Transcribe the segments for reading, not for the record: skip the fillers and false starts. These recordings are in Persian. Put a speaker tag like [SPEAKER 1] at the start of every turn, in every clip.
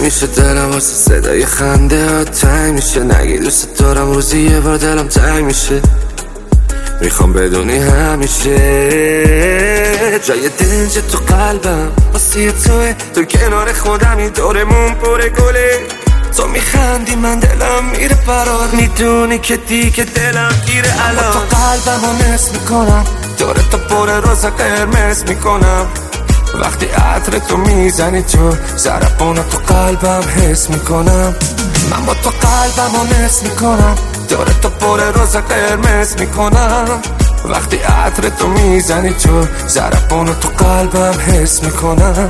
[SPEAKER 1] میشه دلم واسه صدای خنده ها تنگ میشه. نگی دوست دارم روزی یه بار دلم تنگ میشه. میخوام بدونی همیشه جای دنج تو قلبم واسه توه. تو کنار خودمی دورمون پر گله. تو میخندی من دلم میره فرار. میدونی که دیگه دلم گیره الان. تو قلبم رو نصف میکنم دور تو پر روز قرمز میکنم. وقتی عطر تو میزنی تو ضربانو تو قلبم حس میکنم. من با تو قلبم رو نصف میکنم دور تو پر روز قرمز میکنم. وقتی عطر تو میزنی تو ضربانو تو قلبم حس میکنم.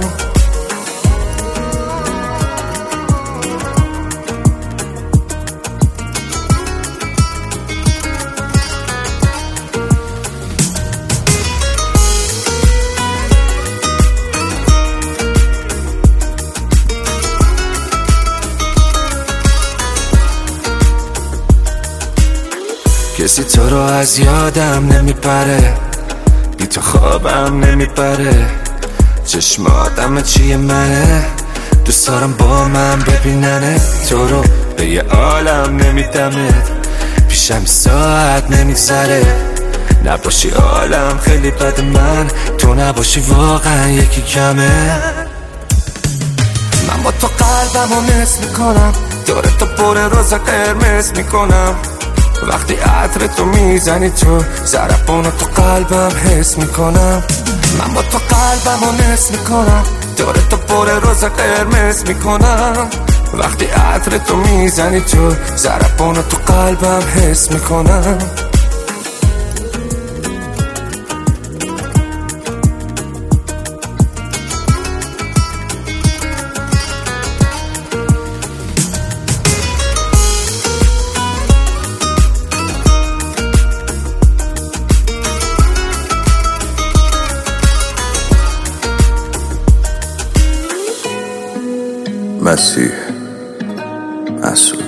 [SPEAKER 1] کسی تو رو از یادم نمیپره. بی تو خوابم نمیپره. چشماتم چیه منه. دوست دارم با من ببیننه. تو رو به یه عالم نمیدمت. پیشم ساعت نمیگذره. نباشی عالم خیلی بد. من تو نباشی واقعا یکی کمه. من با تو قلبم رو نصف میکنم دور تو پر روز قرمز میکنم. وقتی عطر تو میزنی تو ضربانو تو قلبم حس میکنم. من با تو قلبم رو نصف میکنم دور تو پر روز قرمز میکنم. وقتی عطر تو میزنی تو ضربانو تو قلبم حس میکنم.
[SPEAKER 2] مسیح مسعود.